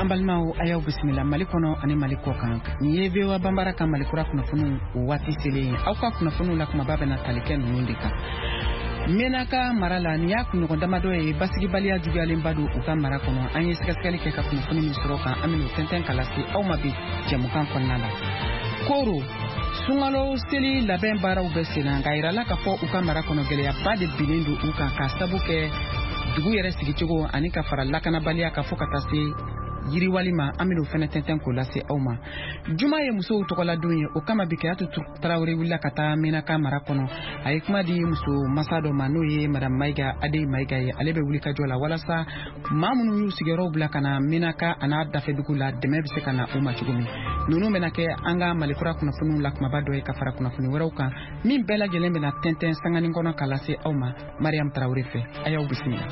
Ambalmao ayaw bismillah malikono ani maliko kan ni yebewa bambara kan malikura kunafunu wati sele auka kunafunu la kuma baba na taliken nundika menaka marala ni yak no damado e basigi balia jugalen badu uka marakono anye sikaskali ke ka kunafunu misroka aminu tenten kalasi au mabi jamukan konnala koro sungalo seli laben baraw besena ngaira la ka fo uka marakono gele ya bade bilindu uka ka sabuke dugu yere sigicogo ani ka fara lakana balia ka fo katase yiri walima amino fene tenten ko lase awma juma ye muso tokola dunye o kama bikatu Traoré willa kata mena ka marakono ay kuma di muso masado manoye madam Maiga ade Maiga ye alebe wuli ka jola wala sa mamunu yu sigero bla kana mena ka ana dafe dugula deme bise kana uma chugumi nunu mena ke anga malikura kuna funu lakma bado e ka fara kuna funu werauka min bela gelembe na tenten sangani ngono kalase awma Mariam Traoré fe ayaw bismillah.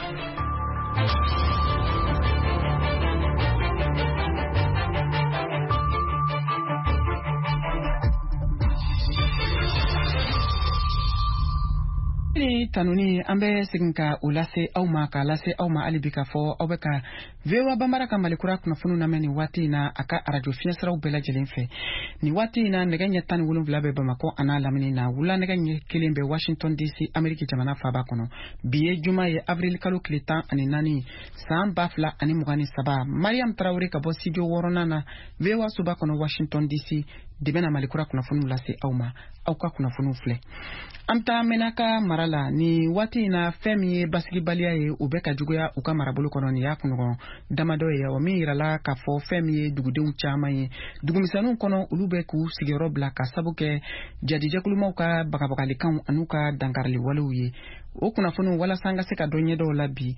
Tanuni ambe siginka ulase auma ka lase auma alibika fo obeka vewa bambara ka malikura kuna funu na meni wati na aka radio finesra bela jelenfe ni wati na neganya tan wulum blabe bamako ana lamini na wula neganya kilimbe Washington DC America jamana faba kono biye juma ye avril kalu klita ani nani sam bafla ani mugani saba Mariam Traoré ka bo studio worona na vewa suba kono Washington DC dibena malikura kuna funu lase auma auka kuna funu fle amta menaka marala ni wati na femi basigi balia ye ubeka jugoya uka marabulu kono ni yakuno damado ye o mi irala ka fo femi dugudew chama ye dugumisanu kono ulube ku sigero bla ka sabuke jadije kuluma uka bakabakali kan anuka dangarli waluye o kuna funu wala sanga seka donye do labi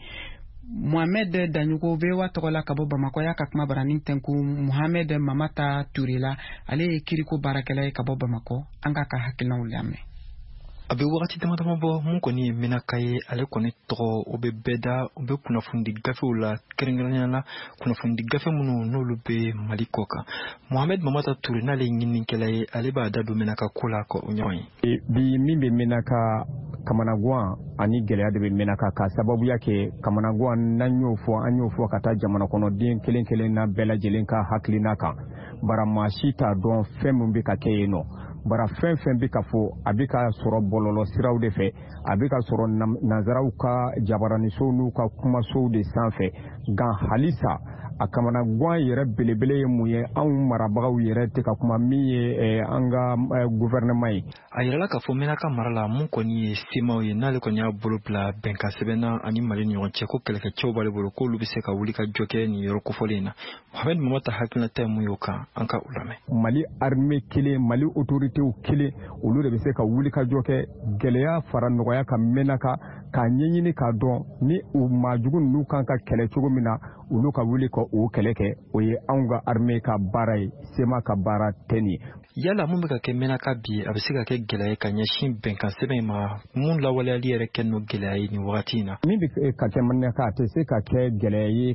Mohamed Danyuko vewa tokola kabo Bamako ya kakuma baranin tenku Mohamed Mamata Turila ale kiriko barakela kabo Bamako anga ka hakilna ulame abe wakati dama bo mun koni mena kaye ale koni to obe beda obe kuna fundi gafe ula kerengeranya na kuna fundi gafe munu nolu be malikoka Mohamed Mamata Touré na le ngini kelaye ale ba dadu mena ka kula ko onyoyi bi mimbe mena ka kamanagwa ani gele de be mena ka sababu yake kamanagwa nanyo fo kata jamana kono din kelen na bela jelenka haklina ka bara mashita don femumbe ka keyeno bara fɛn bɛ ka fɔ a bɛ ka sɔrɔ bɔlɔlɔ siraw de fɛ a bɛ ka sɔrɔ nanzaraw ka jabaranisow n'u ka kumasow de sanfɛ nka halisa a kamana guan yɛrɛ belebele ye mun ye anw marabagaw yɛrɛ tɛ ka kuma min ye an ka gouvernement ye a yirala ka fɔ menaka mara la mun kɔni ye semaw ye n'ale kɔni y'a bolo bila bɛnkan sɛbɛnna ani Mali ni ɲɔgɔn cɛ ko kɛlɛkɛcɛw b'ale bolo k'olu bɛ se ka wuli ka jɔ kɛ nin yɔrɔ kofɔlen na Mohamed Mamata hakilinata ye mun y'o kan an ka u lamɛn Mali armée kelen Mali autoritéw kelen olu de bɛ se ka wuli ka jɔ kɛ gɛlɛya fara nɔgɔya ka menaka k'a ɲɛɲini k'a dɔn ni u maajugu ninnu kan ka kɛlɛ cogo min na olu ka wuli ka o kɛlɛ kɛ o ye anw ka armée ka baara ye sema ka baara tɛ nin yala mun bɛ ka kɛ menaka bi a bɛ se ka kɛ gɛlɛya ka ɲɛsin bɛnkan sɛbɛn ma mun lawaleyali yɛrɛ kɛ n'o gɛlɛya ye nin wagati in na min bɛ ka kɛ menaka a tɛ se ka kɛ gɛlɛya ye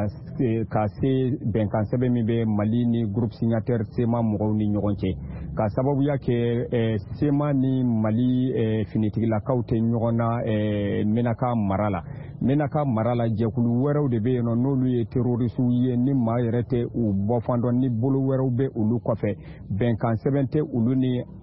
ka se bɛnkan sɛbɛn min bɛ Mali ni groupe signataire sema mɔgɔw ni ɲɔgɔn cɛ ka sababuya kɛ sema ni Mali finitigilakaw tɛ ɲɔgɔn na menaka mara la jɛkulu wɛrɛw de bɛ yen nɔ n'olu ye terrorisiw ye ni maa yɛrɛ tɛ u bɔfan dɔn ni bolo wɛrɛw bɛ olu kɔfɛ bɛnkan sɛbɛn tɛ olu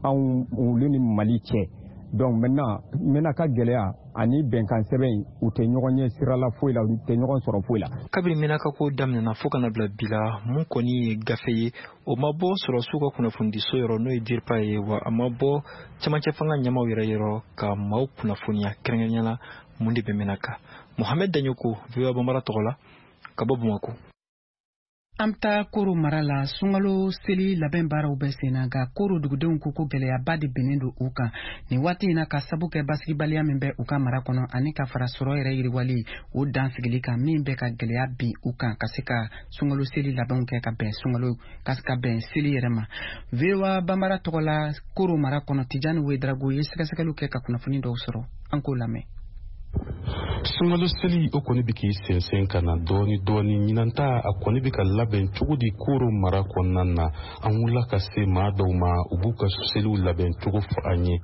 ni Mali cɛ donc maintenant menaka gɛlɛya ani bɛnkan sɛbɛn u tɛ ɲɔgɔn ɲɛ sira la foyi la u tɛ ɲɔgɔn sɔrɔ foyi la kabini menaka ko daminɛna fo kana bila bila mun kɔni ye gafe ye o ma bɔ sɔrɔsiw ka kunnafonidiso yɔrɔ n'o ye DIRPA ye wa a ma bɔ cɛmancɛ fanga ɲɛmaw yɛrɛ yɔrɔ ka maaw kunnafoniya kɛrɛnkɛrɛnnenya la mun de bɛ menaka Mohamed Danyoko VOA Bambara tɔgɔ la ka bɔ Bamako amta koro marala sungalo seli labɛn baaraw bɛ senna nka koro dugudenw ko gɛlɛyaba de bɛnnen don u kan ni waati in na ka sabu kɛ basigibaliya min bɛ u ka mara kɔnɔ ani ka fara sɔrɔ yɛrɛ yiriwali o dan sigili kan min bɛ ka gɛlɛya bin u kan ka se ka sungalo seli labɛnw kɛ ka bɛn seli yɛrɛ ma VOA Bambara tɔgɔ la koro mara kɔnɔ Tijani Wedrago ye sɛgɛsɛgɛliw kɛ ka kunnafoni dɔw sɔrɔ an k'o lamɛn Sungalo seli o koni biki sensen kana doni nyinanta a koni bika laben cogo di koro mara konnana an wula ka se maa dɔw ma u b'u ka seliw labɛn cogo fɔ an ye.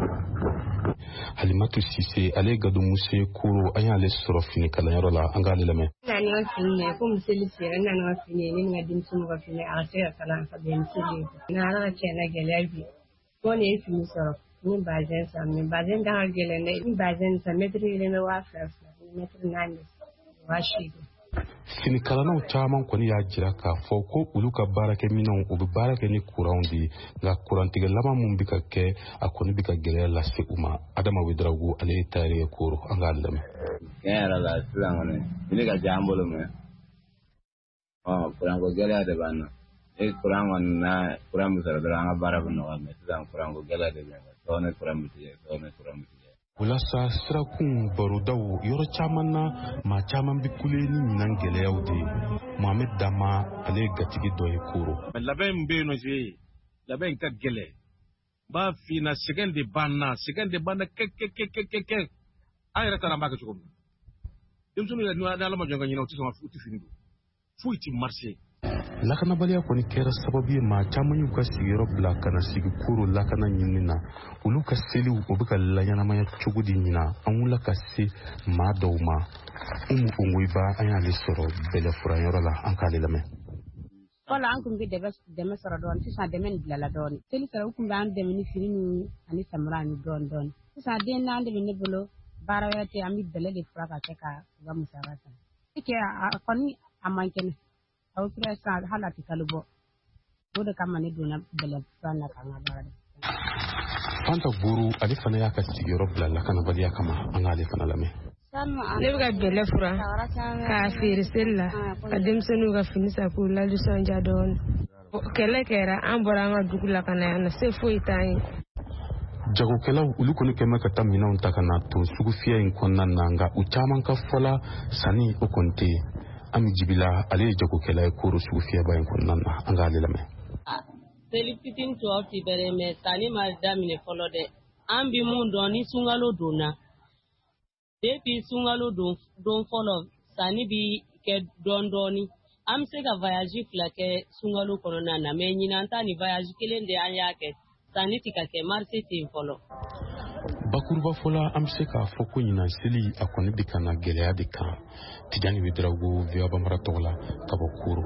Halimatu Sise ale gado muse koro an y'ale sɔrɔ fini kalanyɔrɔ la an k'ale lamɛn. Nani wa fini ko museli sera nani wa fini ni nga dimsu wa fini a se ka kalan ka ben seli na ala ce na gele bi ko ne fini sɔrɔ ni bazen sa mi bazen da gele ne ni bazen sa metri ne wa fa metri nani wa shi. Fini kalanaw caman kɔni y'a jira k'a fɔ ko olu ka baarakɛminɛnw u bɛ baara kɛ ni kuranw de nka kurantigɛ laban mun bɛ ka kɛ a kɔni bɛ ka gɛlɛya lase u ma. Adama Wederawogo ale ye tailleur ye Koro an k'a lamɛn. Tiɲɛ yɛrɛ la sisan kɔni fini ka diya an bolo mɛ kuranko gɛlɛya de b'an na kuran kɔni na kuran bɛ sɔrɔ dɔrɔn an ka baara bɛ nɔgɔya mɛ sisan kuranko gɛlɛya de bɛ yen sɔɔni kuran bɛ tigɛ sɔɔni kuran bɛ tigɛ. Walasa sirakun barodaw yɔrɔ caman na maa caman bɛ kule ni ɲinan gɛlɛyaw de ye. Mohamed Dama ale ye gatigi dɔ ye Koro. Labɛn min bɛ yen nɔ labɛn ka gɛlɛn b'a f'i na sɛgɛn de b'an na kɛ an yɛrɛ taara an b'a kɛ cogo min denmisɛnninw yɛrɛ ni Ala ma jɔn ka ɲinɛ u tɛ sɔn u tɛ fini don foyi tɛ marché. Lakanabaliya kɔni kɛra sababu ye maa caman y'u ka sigiyɔrɔ bila ka na sigi Koro lakana ɲinini na olu ka seliw u bɛ ka laɲɛnamaya cogo di ɲina an wula ka se maa dɔw ma. Umu Ongoiba an y'ale sɔrɔ bɛlɛfuranyɔrɔ la an k'ale lamɛn. Wala an kun bɛ dɛmɛ sɔrɔ dɔɔnin sisan dɛmɛ nin bilala dɔɔnin seli sara u kun bɛ an dɛmɛ ni fini ni ani samara ni dɔɔnin sisan den n'an de bɛ ne bolo baara wɛrɛ tɛ an bɛ bɛlɛ de fura ka kɛ ka u ka musaka san a kɔni a man kɛnɛ aw kira san hali a tɛ kalo bɔ o de kama ne donna bɛlɛ fura na k'an ka baara de. Fanta Buru ale fana y'a ka sigiyɔrɔ bila lakanabaliya kama an k'ale fana lamɛn. Ne bɛ ka bɛlɛ fura k'a feere seli la ka denmisɛnninw ka fini san k'u ladisɔndiya dɔɔnin kɛlɛ kɛra an bɔra an ka dugu la ka na yan nɔ se foyi t'an ye. Jagokɛlaw olu kɔni kɛmɛ ka taa minɛnw ta ka na to sugu fiyɛ in kɔnɔna na nka u caman ka fɔla sanni o kɔni tɛ yen. Ami Jibila ale ye jagokɛla ye Koro sugu fiyɛba in kɔnɔna na an k'ale lamɛn. Seli fitini tɔw tɛ bɛrɛ mɛ sanni ma daminɛ fɔlɔ dɛ an bɛ mun dɔn ni sunkalo donna depuis sunkalo don fɔlɔ sanni bi kɛ dɔɔnin an bɛ se ka voyage fila kɛ sunkalo kɔnɔna na mɛ ɲinan ta ni voyage kelen de an y'a kɛ sanni tɛ ka kɛ marché tɛ yen fɔlɔ. Bakuruba fɔla an bɛ se k'a fɔ ko ɲinan seli a kɔni bɛ ka na gɛlɛya de kan. Tijani Wederawogo VOA Bambara tɔgɔ la ka bɔ Koro.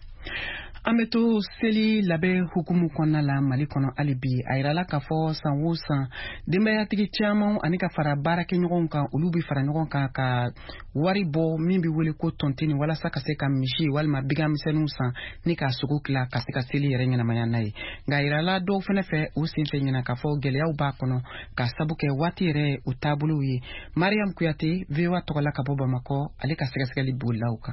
An bɛ to seli labɛn hukumu kɔnɔna la Mali kɔnɔ hali bi a yirala k'a fɔ san o san denbayatigi caman ani ka fara baarakɛɲɔgɔnw kan olu bɛ fara ɲɔgɔn kan ka wari bɔ min bɛ wele ko tɔntini walasa ka se ka misi walima bigamisɛnninw san ni k'a sogo tila ka se ka seli yɛrɛ ɲɛnamaya n'a ye nka a yirala dɔw fana fɛ u senfɛ ɲɛna k'a fɔ gɛlɛyaw b'a kɔnɔ ka sabu kɛ waati yɛrɛ u taabolow ye. Mariam Kuyate VOA tɔgɔ la ka bɔ Bamakɔ ale ka sɛgɛsɛgɛli bolila u kan.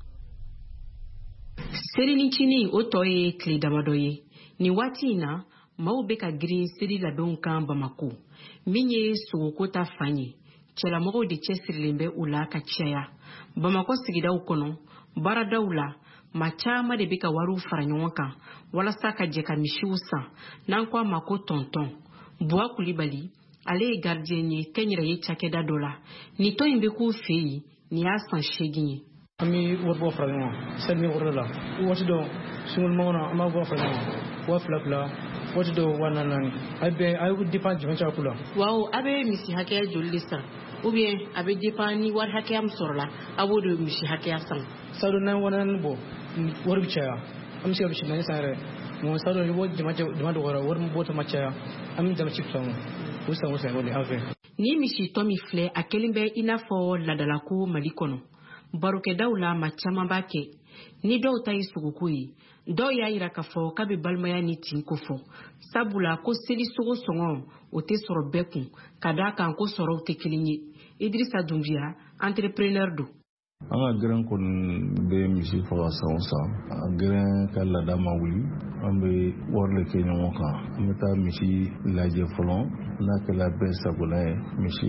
Seli ni cini o tɔ ye tile damadɔ ye ni waati in na maaw bɛ ka girin seli labɛnw kan Bamako min ye sogoko ta fan ye cɛlamɔgɔw de cɛsirilen bɛ u la ka caya. Bamako sigidaw kɔnɔ baaradaw la maa caman de bɛ ka wariw fara ɲɔgɔn kan walasa ka jɛ ka misiw san n'an ko a ma ko tɔntɔn. Buwa Kulibali ale ye gardien ye kɛnyɛrɛye cakɛda dɔ la ni tɔn in bɛ k'u fɛ yen ni y'a san 8 ye. An bɛ wari bɔ fara ɲɔgɔn kan seli ni wari la waati dɔ sunkalo kɔnɔ an b'a bɔ fara ɲɔgɔn kan 2000 waati dɔ 4000 a bɛ dépend jama caya ko la. Waaw a bɛ misi hakɛya joli de san ou bien a bɛ dépend ni wari hakɛya min sɔrɔla a b'o de misi hakɛya san. Sado n'an ye 4000 bɔ wari bɛ caya an bɛ se ka misi 4 san yɛrɛ mɔgɔ sado ni bɔ jama dɔgɔyara wari min bɔ ta ma caya an bɛ jama ci san o san o de an fɛ. Ni misi tɔ min filɛ a kelen bɛ i n'a fɔ ladalako Mali kɔnɔ. Barokɛdaw la maa caman b'a kɛ ni dɔw ta ye sogoko ye dɔw y'a yira k'a fɔ k'a bɛ balimaya ni tin ko fɔ sabula ko seli sogo sɔngɔ o tɛ sɔrɔ bɛɛ kun ka d'a kan ko sɔrɔw tɛ kelen ye. Idrissa Dunbiya entrepreneur don. An ka gɛrɛn kɔni bɛ misi faga san o san a gɛrɛn ka laada ma wuli an bɛ wari de kɛ ɲɔgɔn kan an bɛ taa misi lajɛ fɔlɔ n'a kɛla bɛɛ sagola ye misi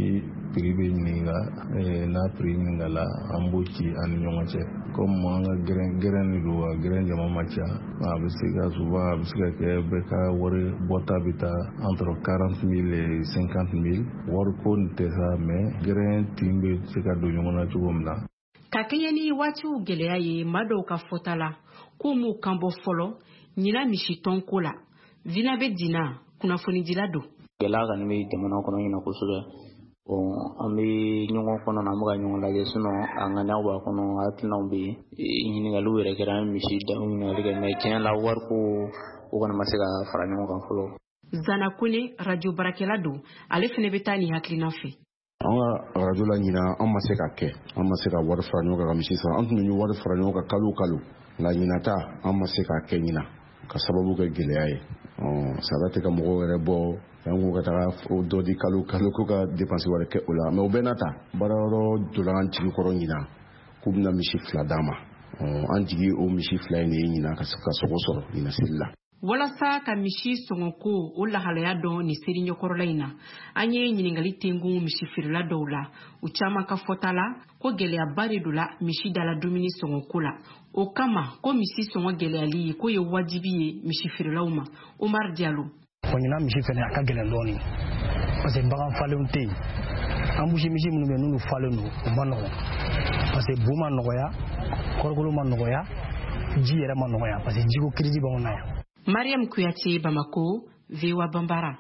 prix bɛ ɲininka n'a prix ɲininkala an b'o ci an ni ɲɔgɔn cɛ comme an ka gɛrɛn de don a gɛrɛn jama ma ca a bɛ se ka souvent a bɛ se ka kɛ bɛɛ ka wari bɔta bɛ taa entre 40 000 et 50 000 wari ko nin tɛ sa mais gɛrɛn tin bɛ se ka don ɲɔgɔn na cogo min na. Ka kɛɲɛ ni waatiw gɛlɛya ye maa dɔw ka fɔta la ko m'u kan bɔ fɔlɔ ɲina misi tɔn ko la Vina bɛ dina kunnafonidila don. Gɛlɛya kɔni bɛ jamana kɔnɔ ɲina kosɛbɛ. An bɛ ɲɔgɔn kɔnɔ na an bɛ ka ɲɔgɔn lajɛ sinon an ŋaniyaw b'a kɔnɔ hakilinaw bɛ yen ɲininkaliw yɛrɛ kɛra an misi daw ɲininkali kɛ mais tiɲɛ la wari ko o kɔni ma se ka fara ɲɔgɔn kan fɔlɔ. Zana Kone radio barakɛla don ale fana bɛ taa ni hakilina fɛ. An ka radio la ɲina an ma se ka kɛ an ma se ka wari fara ɲɔgɔn kan ka misi san an tun bɛ wari fara ɲɔgɔn kan kalo nka ɲinata an ma se ka kɛ ɲina ka sababu kɛ gɛlɛya ye sara tɛ ka mɔgɔw yɛrɛ bɔ an ko ka taga dɔ di kalo ko ka dépense wɛrɛ kɛ o la mais o bɛɛ n'a ta baarayɔrɔ dola an jigi kɔrɔ ɲina k'u bɛna misi 2 d'a ma an jigi o misi 2 in de ye ɲina ka sogo sɔrɔ ɲina seli la. Walasa ka misi sɔngɔko o lahalaya dɔn ni seri ɲɛkɔrɔla in na an ye ɲininkali tengun misi feerela dɔw la u caman ka fɔta la ko gɛlɛyaba de don la misi dala dumuni sɔngɔko la o kama ko misi sɔngɔ gɛlɛyali ko ye wajibi ye misi feerelaw ma. Omar Diallo ɲina misi fɛnɛ a ka gɛlɛn dɔɔni parce que bagan falenw tɛ yen an misi minnu bɛ n'olu falen don u ma nɔgɔ parce que bu ma nɔgɔya kɔrɔkolo ma nɔgɔya ji yɛrɛ ma nɔgɔya parce que jiko crise b'anw na yan. Mariam Kuyate, Bamako, VOA Bambara.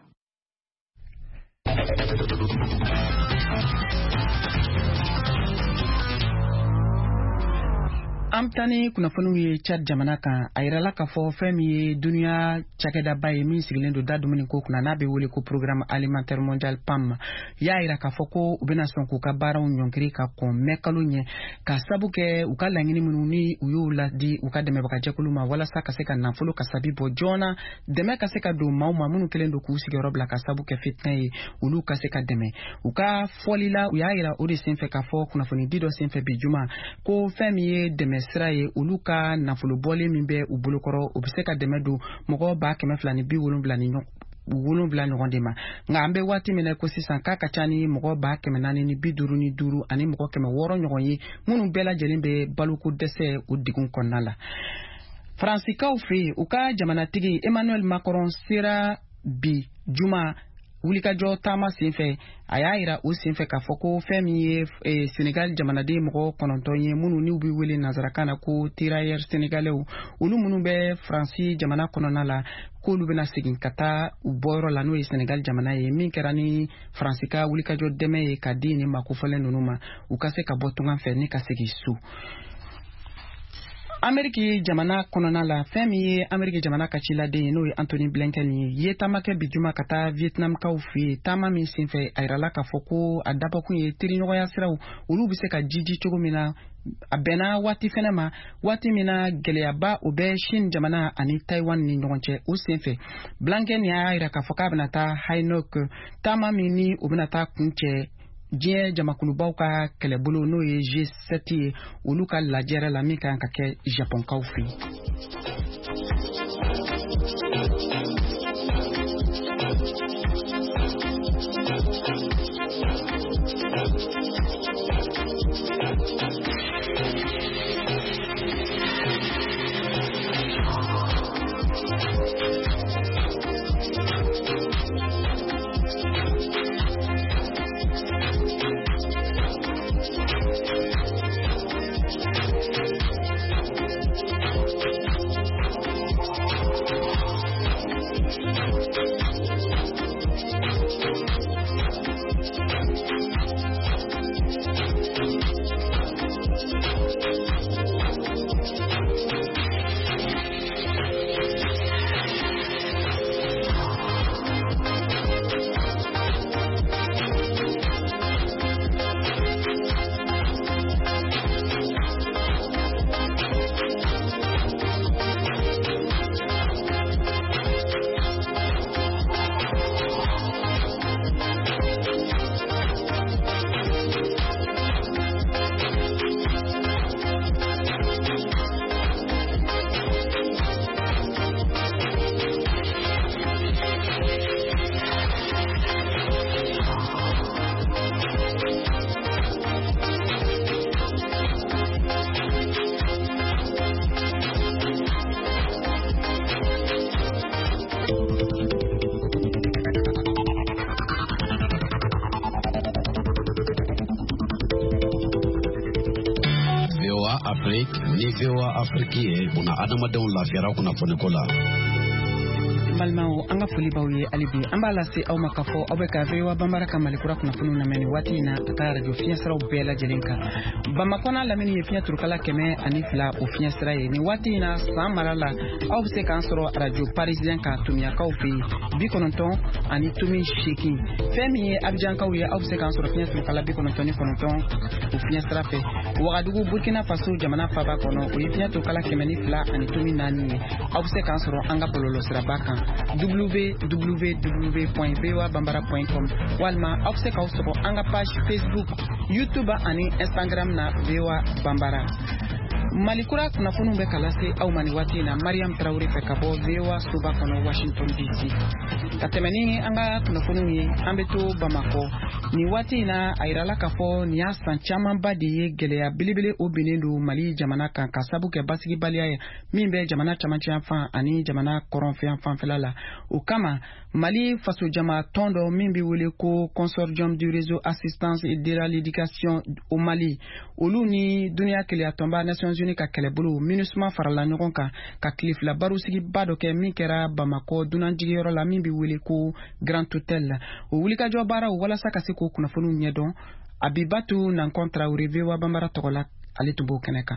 Amtani kunnafoniw ye Chad jamana kan a yirala k'a fɔ fɛn min ye duniya cakɛdaba ye min sigilen don da dumuni ko kunna n'a bɛ wele ko programme alimentaire mondial PAM y'a yira k'a fɔ ko u bɛna sɔn k'u ka baaraw ɲɔngiri ka kɔn mɛn kalo ɲɛ ka sabu kɛ u ka laɲini minnu ni u y'u ladi u ka dɛmɛbagajɛkulu ma walasa ka se ka nafolo kasabi bɔ joona dɛmɛ ka se ka don maaw ma minnu kelen don k'u sigiyɔrɔ bila ka sabu kɛ fitinɛ ye olu ka se ka dɛmɛ u ka fɔli la u y'a yira o de senfɛ k'a fɔ kunnafonidi dɔ senfɛ bi juma ko fɛn min ye dɛmɛ sira ye olu ka nafolo bɔlen min bɛ u bolokɔrɔ u bɛ se ka dɛmɛ don mɔgɔ 270 ɲɔgɔn de ma nka an bɛ waati min na ko sisan k'a ka ca ni mɔgɔ 455 ani mɔgɔ 600 ɲɔgɔn ye minnu bɛɛ lajɛlen bɛ baloko dɛsɛ o digun kɔnɔna la. Faransikaw fɛ yen u ka jamanatigi Emmanuel Macron sera bi juma wulikajɔ taama senfɛ a y'a yira o senfɛ k'a fɔ ko fɛn min ye Senegal jamanaden mɔgɔ 9 ye minnu n'u bɛ wele nanzarakan na ko tirailleurs sénégalais olu minnu bɛ Faransi jamana kɔnɔna la k'olu bɛna segin ka taa u bɔyɔrɔ la n'o ye Senegal jamana ye min kɛra ni Faransika wulikajɔ dɛmɛ ye ka di ni makofɔlen ninnu ma u ka se ka bɔ tungan fɛ ni ka segin so. Ameriki jamana kɔnɔna la fɛn min ye Ameriki jamana ka ciladen ye n'o ye Anthony Blinken ye tamakɛ bi juma ka taa Vietnamkaw fɛ yen taama min senfɛ a yirala k'a fɔ ko a dabɔkun ye teriɲɔgɔnya siraw olu bɛ se ka jiji cogo min na a bɛnna waati fɛnɛ ma waati min na gɛlɛyaba o bɛ Chine jamana ani Taiwan ni ɲɔgɔn cɛ o senfɛ Blinken y'a yira k'a fɔ k'a bɛna taa Hanoi taama min ni o bɛna taa kun cɛ diɲɛ jamakulubaw ka kɛlɛbolo n'o ye G7 ye olu ka lajɛrɛ la min kan ka kɛ Japonkaw fɛ yen. Afrique ni VOA Afrique ye buna adamadenw lafiyara kunnafoni ko la. Malmao anga foli bawye alibi amba lase aw makafo aw be ka vewa bambara kamali kura kuna funu na meni wati na aka radio fiya sara bela jelenka bamakona lamini ye fiya turkala keme ani fila o fiya sara ye ni wati na samarala aw se kan soro radio parisien ka tumia ka fi bikononton ani tumi shiki femi abjan ka uye aw se kan soro fiya turkala bikononton ni kononton o fiya sara fe wagadugu Burkina Faso jamana faba kono o fiya turkala keme ni fila ani tumi nani aw se kan soro anga pololo sira baka www.voabambara.com walma aw soro anga page Facebook, YouTube ani Instagram na VOA Bambara. Malikura kunafunu be kalase au maniwati na Mariam Traore fekabo VOA Suba kono Washington DC. Katemeni anga kunafunu ye ambeto Bamako ni wati na airala kafo ni asan chaman badi gelea bilibili obinindu Mali jamana kan kasabu ke basigi balia mimbe jamana chamanchi fan ani jamana koronfi fan felala ukama Mali faso jama tondo mimbi wele ko consortium du réseau assistance et de l'éducation au Mali oluni dunia kele tomba Nations Unies ka kelebulu minusma farala ɲɔgɔn kan ka kilifila barusigi bado ke min kɛra Bamako dunanjigiyɔrɔ la min bi wele ko Grand Hôtel o wulikajɔ baaraw walasa ka se k'o kunnafoniw ɲɛdɔn Abibatu Nankon Traore VOA Bambara tɔgɔla ale tun b'o kɛnɛ kan.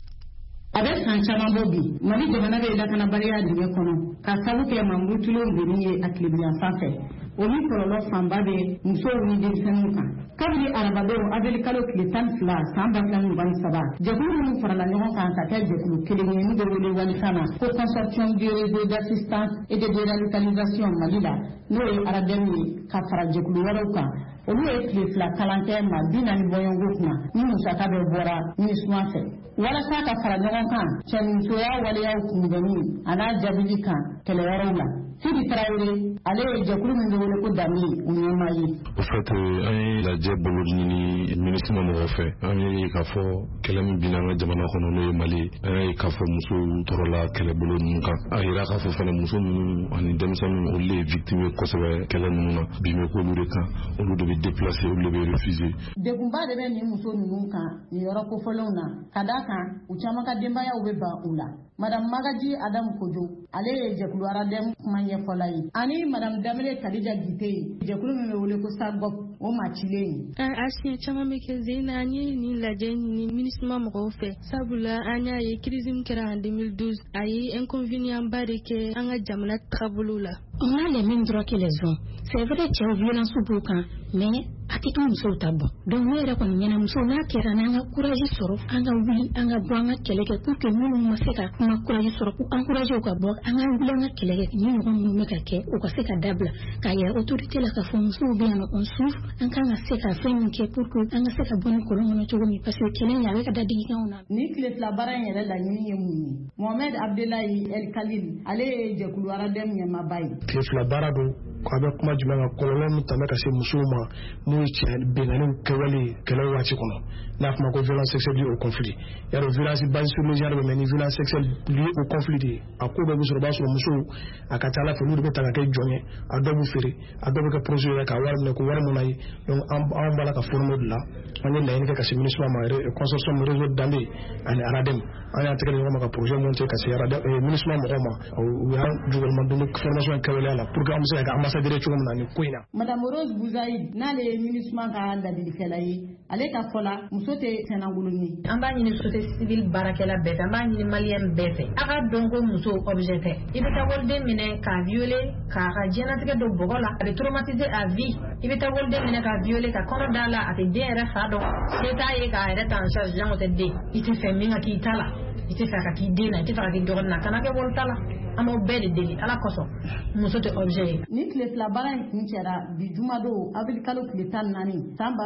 A bɛ san caman bɔ bi Mali jamana bɛ lakanabaliya dingɛ kɔnɔ ka sabu kɛ mankutulenw doni ye a tilebiyan sanfɛ o ni kɔlɔlɔ fanba bɛ musow ni denmisɛnninw kan kabini arabadon avril kalo tile 12 san 2023 jɛkulu minnu farala ɲɔgɔn kan ka kɛ jɛkulu kelen ye min bɛ wele walikan na ko consortium du réseau d'assistance et de déradicalisation Mali la n'o ye aradɛm ye ka fara jɛkulu wɛrɛw kan olu ye tile fila kalan kɛ ma 40 bɔɲɔgɔnko kunna ni musaka bɛ bɔra MINUSMA fɛ walasa ka fara ɲɔgɔn kan cɛnimusoya waleyaw kunbɛnni a n'a jabili kan kɛlɛyɔrɔw la Sidi Traore ale ye jɛkulu min bɛ wele ko Dami o ɲɛmaa ye. Au fait an ye lajɛ bolo ɲini MINUSMA mɔgɔw fɛ an ye k'a fɔ kɛlɛ min binna an ka jamana kɔnɔ n'o ye Mali an ye k'a fɔ musow tɔɔrɔla kɛlɛbolo ninnu kan a yira k'a fɔ fana muso ninnu ani denmisɛnninw olu de ye victime ye kosɛbɛ kɛlɛ ninnu na bi bɛ k'olu de kan olu de bɛ déplacer olu de bɛ refuser. Degunba de bɛ nin muso ninnu kan nin yɔrɔ kofɔlenw na ka d'a kan u caman ka denbayaw bɛ ban u la. Madame Magaji Adam Kojo ale ye jɛkulu aradɛm kuma ɲɛfɔla ye ani Madame Damele Kadija Gite jɛkulu min bɛ wele ko Sagop o maa cilen ye. A siɲɛ caman bɛ kɛ Zeyna an ye nin lajɛ ɲini MINUSMA mɔgɔw fɛ sabula an y'a ye crise min kɛra en 2012 a ye inconvénient ba de kɛ an ka jamana taabolo la. On a les mêmes droits que les hommes. C'est vrai cɛw violence b'u kan mais a tɛ kɛ musow ta bɔ donc ne yɛrɛ kɔni ɲɛna musow n'a kɛra n'an ka courage sɔrɔ an ka wuli an ka bɔ an ka kɛlɛ kɛ pour que minnu ma se ka kuma courage sɔrɔ k'u encourage u ka bɔ an ka wuli an ka kɛlɛ kɛ ni ɲɔgɔn minnu bɛ ka kɛ u ka se ka dabila k'a yɛrɛ autorité la k'a fɔ musow bɛ yan on souffre an kan ka se ka fɛn min kɛ pour que an ka se ka bɔ ni kolon kɔnɔ cogo min parce que kɛlɛ in a bɛ ka dadigi kɛ anw na. Ni tile fila baara in yɛrɛ laɲini ye mun ye Mohamed Abdelahi El Khalil ale ye jɛkulu aradɛm ɲɛmaaba ye. Tile fila baara don k'a bɛ kuma jumɛn kan kɔlɔlɔ min tɛmɛ ka se musow ma n'o ye cɛ bɛnganiw kɛwale kɛlɛ waati kɔnɔ n'a fɔra ko violence sexuelle liée au conflit yɛrɛ violence basée sur le genre mais ni violence sexuelle liée au conflit de a ko bɛɛ bɛ sɔrɔ o b'a sɔrɔ musow a ka ca Ala fɛ olu de bɛ ta ka kɛ jɔn ye a dɔw bɛ feere a dɔw bɛ kɛ projet yɛrɛ ka wari minɛ ko wari mun na ye donc an b'a la ka former de la an ye laɲini kɛ ka se MINUSMA ma consortium réseau Dame ani aradɛm an y'a tɛgɛ ɲɔgɔn ma ka projet monter ka se MINUSMA mɔgɔw ma u y'an jugement donner formation kɛwaleya la pour que an bɛ se ka kɛ ambassadeur cogo min na nin ko in na. Madame Rose Bouzaïd n'ale ye MINUSMA ka ladilikɛla ye ale ka fɔ la muso tɛ sɛnɛgolon ye. An b'a ɲini société civile baarakɛla bɛɛ fɛ an b'a ɲini maliyɛn bɛɛ fɛ a ka dɔn ko muso objet tɛ i bɛ taa waliden minɛ k'a violer k'a ka diɲɛnatigɛ don bɔgɔ la a bɛ traumatiser à vie i bɛ taa waliden minɛ k'a violer ka kɔnɔ d'a la a tɛ den yɛrɛ fa dɔn se t'a ye k'a yɛrɛ ta en charge jango tɛ den i tɛ fɛ min ka k'i ta la i tɛ fɛ ka k'i den na i tɛ fɛ ka k'i dɔgɔnin na kana kɛ wari ta la an b'o bɛɛ de deli Ala kosɔn muso tɛ objet ye. Ni tile fila baara in kun cɛra bi jumadon avril kalo tile 14 san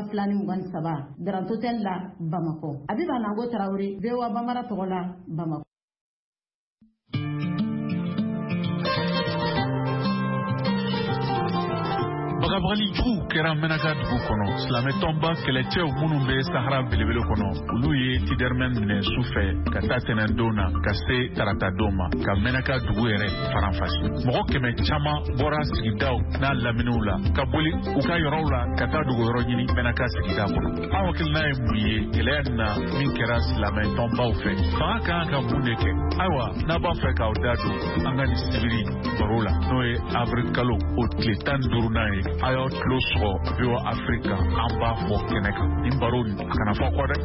2023 Grand Hôtel la Bamako. Abiba Nango Traore VOA Bambara tɔgɔ la Bamako. Marabali jugu kɛra Menaka dugu kɔnɔ silamɛ tɔnba kɛlɛcɛw minnu bɛ Sahara belebele kɔnɔ olu ye Tiderman minɛ sufɛ ka taa tɛnɛndon na ka se taratadenw ma ka Menaka dugu yɛrɛ faranfasi mɔgɔ 100 caman bɔra sigidaw n'a laminiw la ka boli u ka yɔrɔw la ka taa dugu yɔrɔ ɲini Menaka sigida kɔnɔ aw hakilina ye mun ye kɛlɛya na min kɛra silamɛ tɔnbaw fɛ fanga kan ka mun de kɛ ayiwa n'a b'a fɛ k'aw da don an ka nin sibiri baro la n'o ye avril kalo o tile 15 ye a y'aw tulo sɔgɔ VOA Africa an b'a fɔ kɛnɛ kan nin baro nin a kana fɔ kɔ dɛ.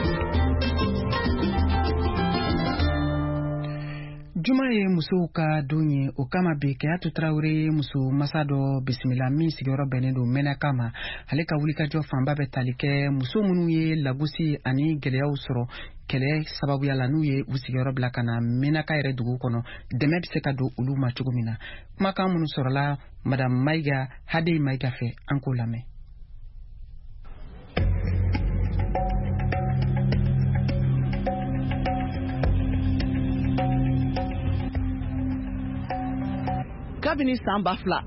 Juma ye musow ka don ye o kama bi Keyatu Traore ye muso masa dɔ bisimila min sigiyɔrɔ bɛnnen don Menaka ma ale ka wulikajɔ fanba bɛ tali kɛ muso minnu ye lagosi ani gɛlɛyaw sɔrɔ kɛlɛ sababuya la n'u ye u sigiyɔrɔ bila ka na Menaka yɛrɛ dugu kɔnɔ dɛmɛ bɛ se ka don olu ma cogo min na kumakan minnu sɔrɔla Madame Maïga Hade Maïga fɛ an k'o lamɛn. Kabini san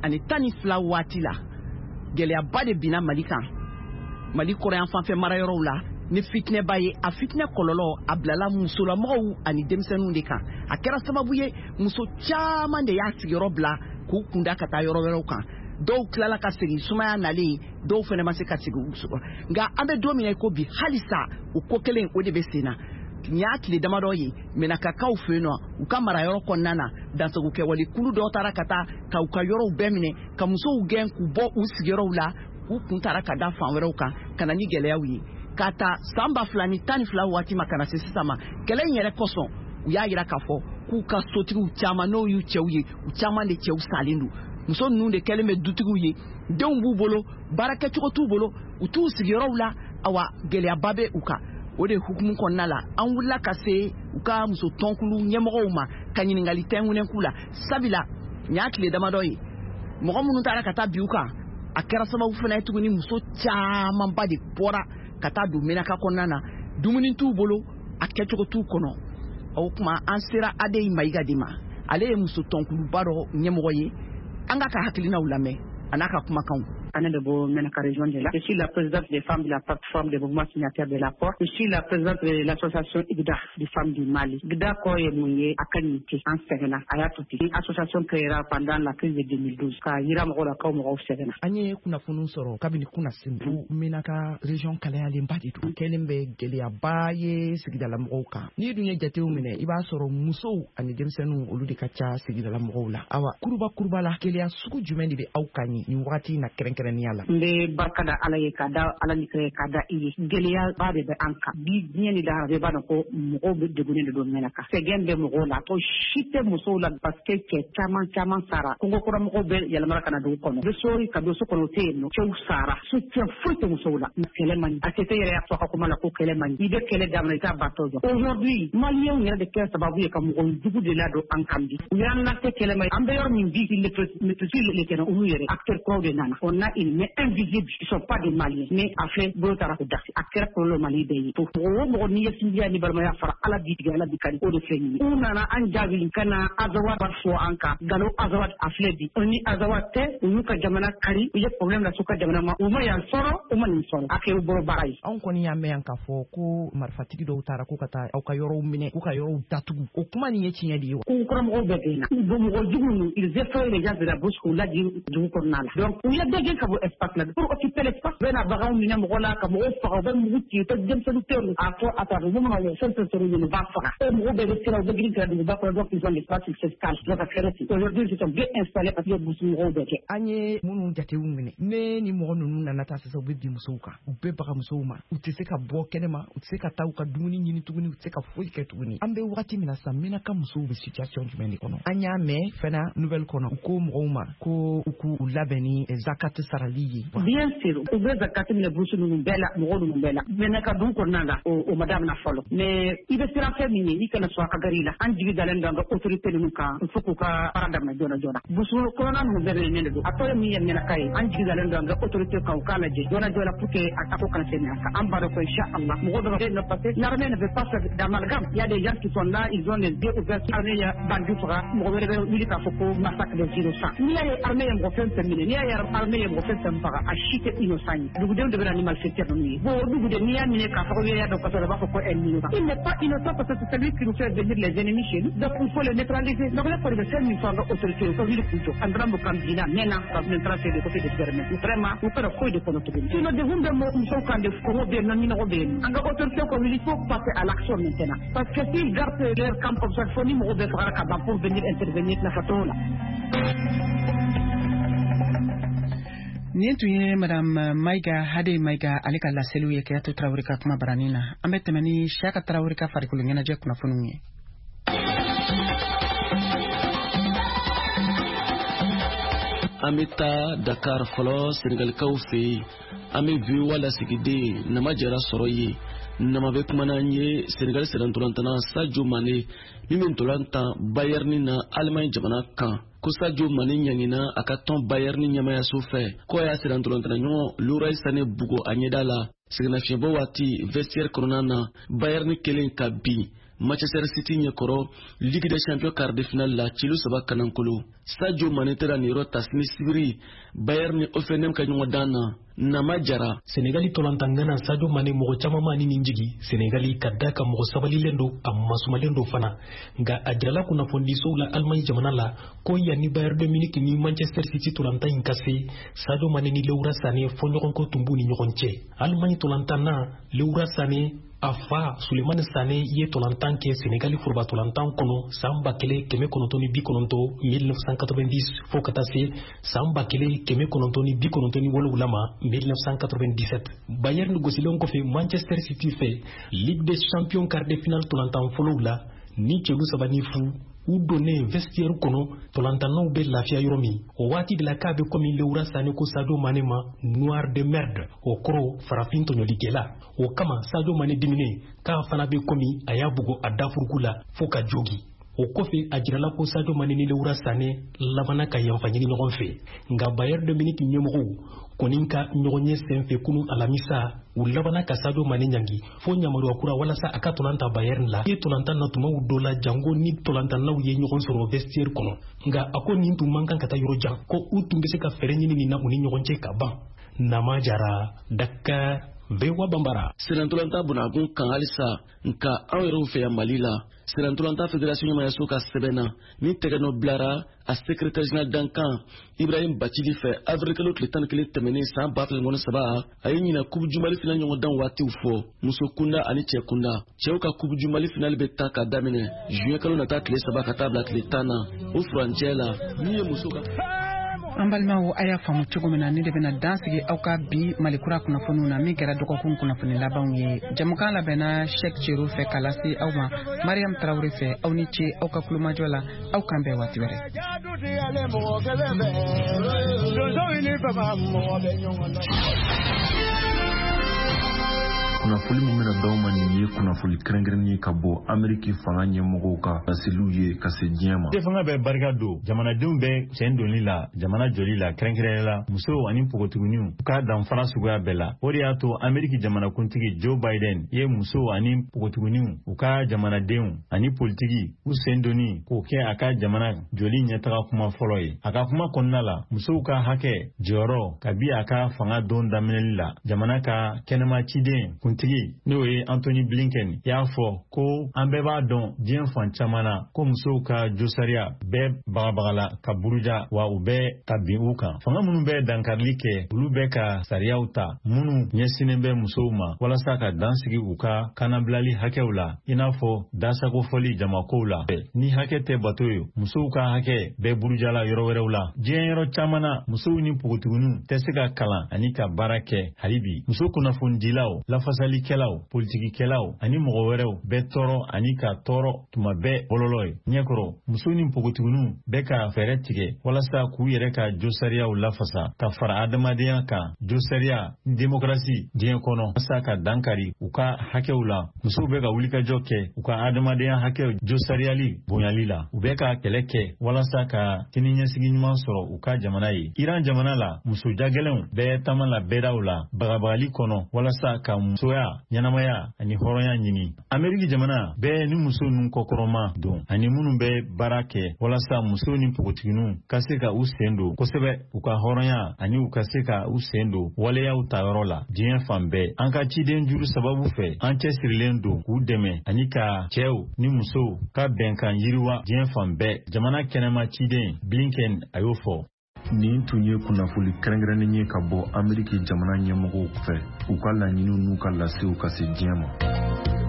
2012 waati la gɛlɛyaba de binna Mali kan Mali kɔrɔyan fanfɛ mara yɔrɔw la ni fitinɛba ye a fitinɛ kɔlɔlɔ a bilala musolamɔgɔw ani denmisɛnninw de kan a kɛra sababu ye muso caman de y'a sigiyɔrɔ bila k'u kunda ka taa yɔrɔ wɛrɛw kan dɔw tilala ka segin sumaya nalen dɔw fɛnɛ ma se ka segin nka an bɛ don min na ko bi halisa o ko kelen o de bɛ sen na nin y'a tile damadɔ ye Menakakaw fɛ yen nɔ u ka marayɔrɔ kɔnɔna na dansagokɛwale kulu dɔw taara ka taa ka u ka yɔrɔw bɛɛ minɛ ka musow gɛn k'u bɔ u sigiyɔrɔw la u kun taara ka da fan wɛrɛw kan ka na ni gɛlɛyaw ye ka ta san 2012 waati ma ka na se sisan ma kɛlɛ in yɛrɛ kosɔn u y'a yira k'a fɔ k'u ka sotigiw caman n'o y'u cɛw ye u caman de cɛw salen don muso ninnu de kɛlen bɛ dutigiw ye denw b'u bolo baarakɛcogo t'u bolo u t'u sigiyɔrɔw la awa gɛlɛyaba bɛ u kan o de hukumu kɔnɔna la an wulila ka se u ka muso tɔnkulu ɲɛmɔgɔw ma ka ɲininkali tɛnkunnen k'u la sabila nin y'a tile damadɔ ye mɔgɔ minnu taara ka taa bi u kan a kɛra sababu fana ye tuguni muso camanba de bɔra ka taa don Menaka kɔnɔna na dumuni t'u bolo a kɛcogo t'u kɔnɔ o kuma an sera Ade Maïga de ma ale ye muso tɔnkuluba dɔ ɲɛmɔgɔ ye an ka hakilinaw lamɛn a n'a ka kumakanw. Anne de Beau, Menaka région de là. Je suis la présidente des femmes de la plateforme des mouvements signataires de l'accord. Je suis la présidente de l'association IGDA des femmes du Mali. IGDA Koye Mouye Akaniti en Serena, Ayatuti. Association créera pendant la crise de 2012. Ka Yira Mogola Kaumoro Serena. Anye kuna funu soro kabini kuna simbu Menaka région Kalea Limbadi tu. Kelembe Gelia Baye Sigidala Mogoka. Ni dunya jate umine iba soro muso ani demsenu olude kacha Sigidala Mogola. Awa kuruba la Kelia suku jumeni be aukani ni wakati na Mbe barkada ala ye kada ala ni kre kada iyi geliya ba de anka bi nyeni da be ba ko mo be de gune do Menaka segen be mo la to shite muso la parce que chaman sara ko ko mo be yalla mara kana do kono be sori ka do so kono te no chew sara so te fote muso la kele man atete yere ya ko mala ko kele man ide kele damna ta batojo aujourd'hui malien yere de kele sababu ye kam ko dugu de la do ankambi yanna te kele man ambe yor min bi le kene o yere acteur ko de nana on a ils mais invisibles, ils sont pas des Maliens, mais à fait brotara ko dasi akera ko le Mali de to mo ni yesindia ni barma ya fara ala bidiga ala bikani o de feni una na anjabi kana azawa barfo anka galo azawa afledi oni azawa te unuka jamana kari uye problème la suka jamana ma uma ya soro uma ni soro ake boro barai an koni ya me anka fo ko marfatigi do tara ko kata au ka yoro mine ko ka yoro datugu o kuma ni yechinya di ko ko mo be dina bo mo jugu ils effraient les gens de la bouche ko la di du ko nala donc il y a des gens espace là pour occuper l'espace ben abaga mu nyam gola ka mo fa ba mu ti to dem so teru a to ata mo mo le sen so ni va fa e mo be sira de green card ba ko donc ils ont l'espace fiscal donc à faire aujourd'hui ils sont bien installés parce que busu mo be ke anye munu jate wumine ne ni mo nunu na nata so be bi musuka u be baka musuma u te se ka bo kenema u te se ka taw ka dumuni nyini tuguni u te se ka foyi ke tuguni ambe wakati mina sa Menaka musu be situation du meni kono anya me fena nouvelle kono ko mo ma ko ku labeni zakat sarali bien sûr o be zakati ne busu nu bela mo nu bela Menaka dun ko nanga o madame na folo mais ibe sira femini ikana so ka garila anjigi dalen danga autorité nu ka fuku ka parada ma jona busu ko na nu bela ne do atore mi yen Menaka yi anjigi dalen danga autorité ka kala je jona pour que atako kan se na ka ambaro ko inshallah mo do ne passer l'armée ne veut pas faire d'amalgame il y a des gens qui sont là ils ont les yeux ouverts armée ya bandu fera mo be milita fuku massacre de 0 ni ya armée mo fen terminé ni ya armée mo mɔgɔ fɛn fɛn faga a si tɛ innocent ye dugudenw de bɛ na ni malfaiteurs ninnu ye bon dugudenw n'i y'a minɛ k'a fɔ ko y'a dɔn kosɛbɛ b'a fɔ ko elle innocent il n'est pas innocent parce que c'est celui qui nous fait venir les ennemis chez nous donc il faut le neutraliser donc ne kɔni bɛ fɛn min fɔ an ka autorité u ka wuli k'u jɔ an dɔrɔn kan bina maintenant ça maintenant c'est de côté de gouvernement vraiment u kana foyi de kɔnɔ tuguni sinon de hun bɛ musow kan de kɔngɔ bɛ yen nɔ ɲinɔgɔ bɛ yen an ka autorité ko wuli il faut passer à l'action maintenant parce que s'ils gardent leur camp comme ça fo ni mɔgɔ bɛ fagara ka ban pour venir intervenir nafa t'o la. Nin tun ye Madame Maiga Hade Maiga ale ka laseliw ye Keyatu Traoré ka kuma baranin na. An bɛ tɛmɛ ni Siyaka Traoré ka farikolo ɲɛnajɛ kunnafoniw ye. An bɛ taa Dakar fɔlɔ Senegalikaw fɛ yen. An bɛ VOA lasigiden Nama Jara sɔrɔ yen. Nama bɛ kuma n'an ye Senegal sɛrɛntolantana Sadio Mané min bɛ ntolantan Bayern na Allemagne jamana kan. Ko Sadio Mané ɲangina a ka tɔn Bayern ɲɛmayaso fɛ ko a y'a sɛrɛntolantana ɲɔgɔn Leroy Sané bugo a ɲɛda la. Sɛgɛnnafiɲɛbɔ waati vestiaire kɔnɔna na Bayern kelen ka bin Manchester City ɲɛkɔrɔ Ligue des Champions quart de finale la Cilo 3 kanankolo. Sadio Mané tera ni yɔrɔ tasini sibiri Bayern ni Offenheim ka ɲɔgɔn dan na. Nama Jara Senegali tolantangana Sadio Mané mɔgɔ caman ma ni jigi Senegali ka da ka mɔgɔ sabalilen do a masumalen do fana nka a jirala kunnafonidisow la Allemagne jamana la ko yanni Bayern de Munich ni Manchester City tolantan in ka se Sadio Mané ni Leroy Sané fɔ ɲɔgɔnko tun b'u ni ɲɔgɔn cɛ. Allemagne tolantanna Leroy Sané a fa Souleymane Sané ye tolantan kɛ Senegali foroba tolantan kɔnɔ san 1990 1990 fo ka taa se san 1997 ma 1997. Bayern gosilen kɔfɛ Manchester City fɛ Ligue des Champions quart de finale tolantan fɔlɔw la ni cɛlu 3 ni fu u donnen vestiaire kɔnɔ tolantannaw bɛ lafiya yɔrɔ min o waati de la k'a bɛ komi Leroy Sané ko Sadio Mané ma noir de merde o kɔrɔ farafin tɔɲɔlikɛla o kama Sadio Mané diminen k'a fana bɛ komi a y'a bugo a dafuruku la fo ka jogi. O kɔfɛ a jirala ko Sadio Mané ni Leroy Sané labana ka yanfa ɲini ɲɔgɔn fɛ nka Bayern de Munich ɲɛmɔgɔw kɔni ka ɲɔgɔn ye senfɛ kunun alamisa u labana ka Sadio Mané ɲangi fo ɲamaruya kura walasa a ka tolanta Bayern la ye tolantan na tumaw dɔ la jango ni tolantannaw ye ɲɔgɔn sɔrɔ vestiaire kɔnɔ nka a ko nin tun man kan ka taa yɔrɔ jan ko u tun bɛ se ka fɛɛrɛ ɲini nin na u ni ɲɔgɔn cɛ ka ban. Nama Jara Dakar VOA Bambara. Sɛrɛntolanta bunakun kan halisa nka anw yɛrɛw fɛ yan Mali la Sɛrɛntolanta fédération ɲɛmayaso ka sɛbɛnna min tɛgɛnɔ bilara a secrétaire général dankan Ibrahim Bacili fɛ avril kalo tile 11 tɛmɛnen san 2013 a ye ɲina coupe du Mali final ɲɔgɔn dan waatiw fɔ muso kunda ani cɛ kunda. Cɛw ka coupe du Mali final bɛ taa ka daminɛ juin kalo nata tile 3 ka taa bila tile 10 na o furancɛ la min ye muso ka an balimaw a y'a faamu cogo min na ne de bɛna dan sigi aw ka bi malikura kunnafoniw na min kɛra dɔgɔkun kunnafoni labanw ye. Jamukan labɛnna Cheikh Cero fɛ k'a lase aw ma Mariam Traoré fɛ aw ni ce aw ka kulomajɔ la aw kan bɛn waati wɛrɛ. kunnafoni min bɛna d'aw ma nin ye kunnafoni kɛrɛnkɛrɛnnen ye ka bɔ Ameriki fanga ɲɛmɔgɔw ka laseliw ye ka se diɲɛ ma. Fanga bɛ barika don jamanadenw bɛ sen donni la jamana joli la kɛrɛnkɛrɛnnen la musow ani npogotiginiw u ka danfara suguya bɛɛ la. O de y'a to Ameriki jamanakuntigi Joe Biden ye musow ani npogotiginiw u ka jamanadenw ani politigi u sen donni k'o kɛ a ka jamana joli ɲɛtaga kuma fɔlɔ ye. A ka kuma kɔnɔna la musow ka hakɛ jɔyɔrɔ kabi a ka fanga don daminɛli la jamana ka kɛnɛma ciden kuntigi n'o ye Anthony Blinken y'a fɔ ko an bɛɛ b'a dɔn diɲɛ fan caman na ko musow ka josariya bɛɛ bagabagala ka buruja wa u bɛɛ ka bin u kan. Fanga minnu bɛ dankarili kɛ olu bɛ ka sariyaw ta minnu ɲɛsinnen bɛ musow ma walasa ka dansigi u ka kanabilali hakɛw la i n'a fɔ dasagofɔli jamakow la. Ni hakɛ tɛ bato ye musow ka hakɛ bɛɛ burujala yɔrɔ wɛrɛw la. Diɲɛ yɔrɔ caman na musow ni npogotiginiw tɛ se ka kalan ani ka baara kɛ hali bi. Muso kunnafonidilaw lafasalikɛlaw politikikɛlaw ani mɔgɔ wɛrɛw bɛɛ tɔɔrɔ ani ka tɔɔrɔ tuma bɛɛ bɔlɔlɔ ye. Ɲɛkɔrɔ muso ni npogotiginiw bɛ ka fɛɛrɛ tigɛ walasa k'u yɛrɛ ka josariyaw lafasa ka fara adamadenya kan. Josariya demokrasi diɲɛ kɔnɔ walasa ka dankari u ka hakɛw la. Musow bɛ ka wulikajɔ kɛ u ka adamadenya hakɛw josariyali bonyali la. U bɛ ka kɛlɛ kɛ walasa ka siniɲɛsigi ɲuman sɔrɔ u ka jamana ye. Iran jamana la muso jagɛlɛnw bɛɛ taama la bɛɛdaw la bagabagali kɔnɔ walasa ka muso musoya ɲanamaya ani hɔrɔnya ɲini. Ameriki jamana bɛɛ ni muso nun kɔkɔrɔma don ani minnu bɛ baara kɛ walasa muso ni npogotiginiw ka se ka u sen don kosɛbɛ u ka hɔrɔnya ani u ka se ka u sen don waleyaw tayɔrɔ la diɲɛ fan bɛɛ. An ka ciden juru sababu fɛ an cɛsirilen don k'u dɛmɛ ani ka cɛw ni musow ka bɛnkan yiriwa diɲɛ fan bɛɛ. Jamana kɛnɛma ciden Blinken a y'o fɔ. Nin tun ye kunnafoni kɛrɛnkɛrɛnnen ye ka bɔ Ameriki jamana ɲɛmɔgɔw fɛ u ka laɲiniw n'u ka lasew ka se diɲɛ ma.